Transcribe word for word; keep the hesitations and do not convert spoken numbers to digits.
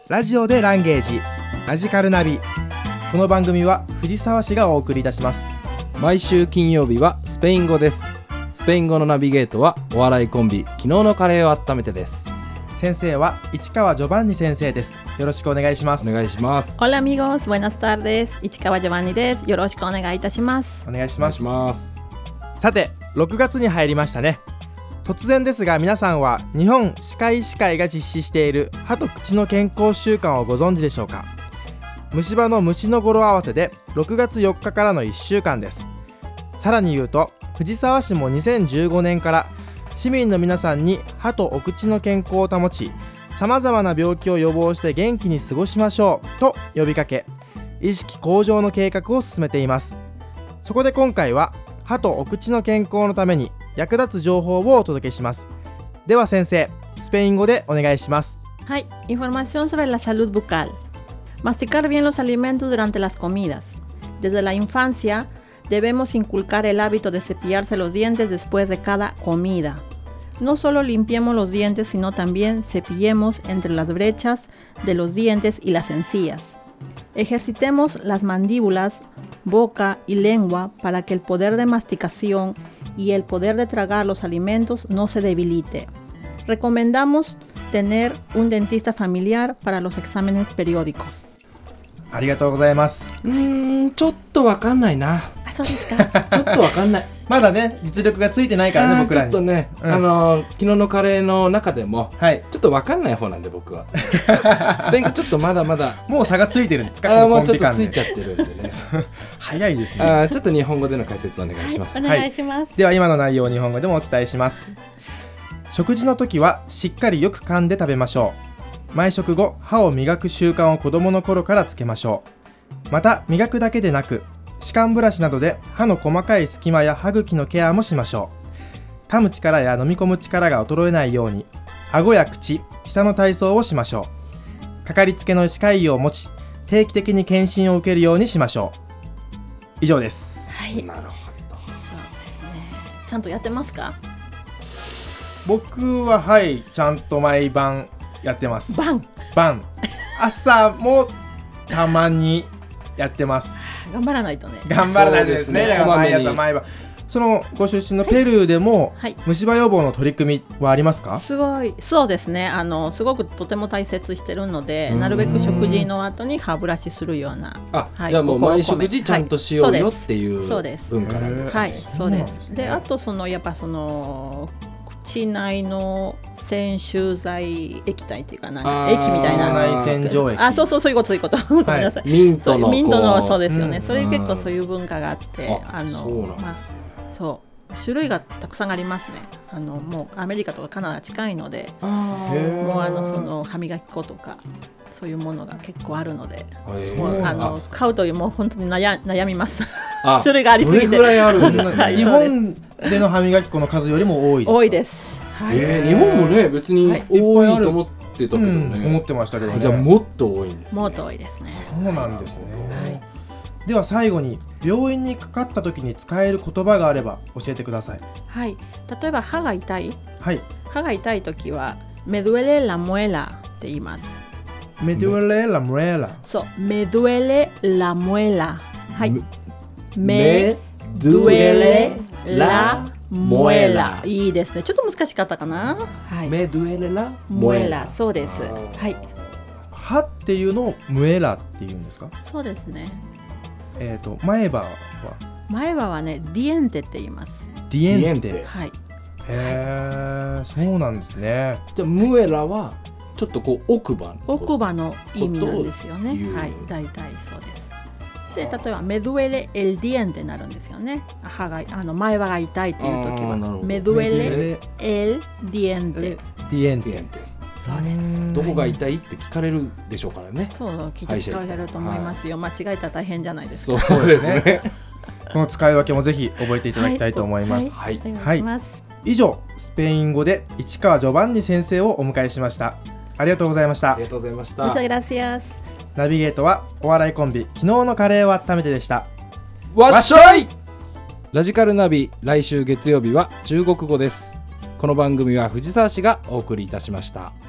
ラジオでランゲージラジカルナビ。この番組は藤沢市がお送りいたします。 毎週金曜日はスペイン語です。スペイン語のナビゲートはお笑いコンビ昨日のカレーを温めてです。 先生は市川ジョバンニ先生です。よろしくお願いします。 お願いします。 Hola amigos, buenas tardes. 市川ジョバンニです。よろしくお願いいたします。 お願いします。 お願いします。 さてろくがつに入りましたね。突然ですが皆さんは日本歯科医師会が実施している歯と口の健康週間をご存知でしょうか。虫歯の虫の語呂合わせでろくがつよっかからのいっしゅうかんです。さらに言うと藤沢市もにせんじゅうごねんから市民の皆さんに歯とお口の健康を保ち、さまざまな病気を予防して元気に過ごしましょうと呼びかけ、意識向上の計画を進めています。そこで今回は歯とお口の健康のために役立つ情報をお届けします。では先生、スペイン語でお願いします。 はい、información sobre la salud bucal. Masticar bien los alimentos durante las comidas. Desde la infancia debemos inculcar el hábito de cepillarse los dientes después de cada comida. No solo limpiemos los dientes, sino también cepillemos entre las brechas de los dientes y las encías. Ejercitemos las mandíbulas, boca y lengua para que el poder de masticación y el poder de tragar los alimentos no se debilite. Recomendamos tener un dentista familiar para los exámenes periódicos. ありがとうございます。 うーんちょっとわかんないな。 あ、そうですか。 ちょっとわかんない。 まだね実力がついてないからね僕らに。 ちょっとね、 うん、 あのー、昨日のカレーの中でも、はい、ちょっとわかんない方なんで僕はスペイン語ちょっとまだまだもう差がついてるんですか。 あーもうちょっとついちゃってるんでね早いですね。 あちょっと日本語での解説お願いします。 はい、お願いします、 はい、では今の内容を日本語でもお伝えします。食事の時はしっかりよく噛んで食べましょう。毎食後歯を磨く習慣を子どもの頃からつけましょう。また磨くだけでなく歯間ブラシなどで歯の細かい隙間や歯茎のケアもしましょう。噛む力や飲み込む力が衰えないように顎や口、舌の体操をしましょう。かかりつけの歯科医を持ち定期的に検診を受けるようにしましょう。以上です。 はい、 なるほど。 そうですね。ちゃんとやってますか。 僕ははいちゃんと毎晩やってます。 晩晩朝もたまにやってます。 頑張らないとね。 頑張らないとですね。 そうですね。 だから毎朝毎晩。そのご出身のペルーでも、はい、虫歯予防の取り組みはありますか。 すごい、そうですね。あのすごくとても大切してるので、なるべく食事の後に歯ブラシするような。 あ、 はい、 じゃあもう毎食事ちゃんとしようよっていう文化なんですね。 はい、そうです。で、あとそのやっぱその口内の洗臭剤液体っていうかなんか液みたいな内洗浄液。 あ、そうそうそういうことそういうこと。ごめんなさい。 ミントのミントのそうですよね。それ結構そういう文化があって、 あのそうなんですね。 そう種類がたくさんありますね。あのもうアメリカとかカナダ近いので、 あもうあのその歯磨き粉とかそういうものが結構あるので、もうあの買うというもう本当に悩悩みます。種類がありすぎて。 それぐらいあるんですね。 日本での歯磨き粉の数よりも多いですか。 多いです。はい、 えー、日本もね別に多いと思ってたけどね、 うん、思ってましたけどね。 じゃあもっと多いんですね。 もっと多いですね。 そうなんですね、 はい、 では最後に病院にかかった時に使える言葉があれば教えてください。 はい、例えば歯が痛い、 はい、 歯が痛い時はme duele la muelaって言います。 me duele la muela。 そう、me duele la muela。はい、 me duele la muela。 いいですね。ちょっと難しかったかな。はい。 メドゥエレラモエラ。そうです。はい。 歯っていうのをムエラっていうんですか。 そうですね。 えっと前歯は前歯はねディエンテって言います。 ディエンテ。 はい。 へえ、そうなんですね。 じゃあムエラはちょっとこう奥歯奥歯の意味なんですよね。はい、大体そうです。で例えばメドゥエレエルディエンテになるんですよね。歯があの前歯が痛いという時はメドゥエレエルディエンテ。 ディエンテ。 そうです。 どこが痛いって聞かれるでしょうからね。 そう聞かれると思いますよ。間違えたら大変じゃないですか。 そうですね。 この使い分けもぜひ覚えていただきたいと思います。 はい。はい。はい、 以上スペイン語で市川ジョバンニ先生をお迎えしました。ありがとうございました。 ありがとうございました。 Muchas gracias。 ナビゲートはお笑いコンビ昨日のカレーを温めてでした。 わっしょい。ラジカルナビ、来週月曜日は中国語です。この番組は藤沢市がお送りいたしました。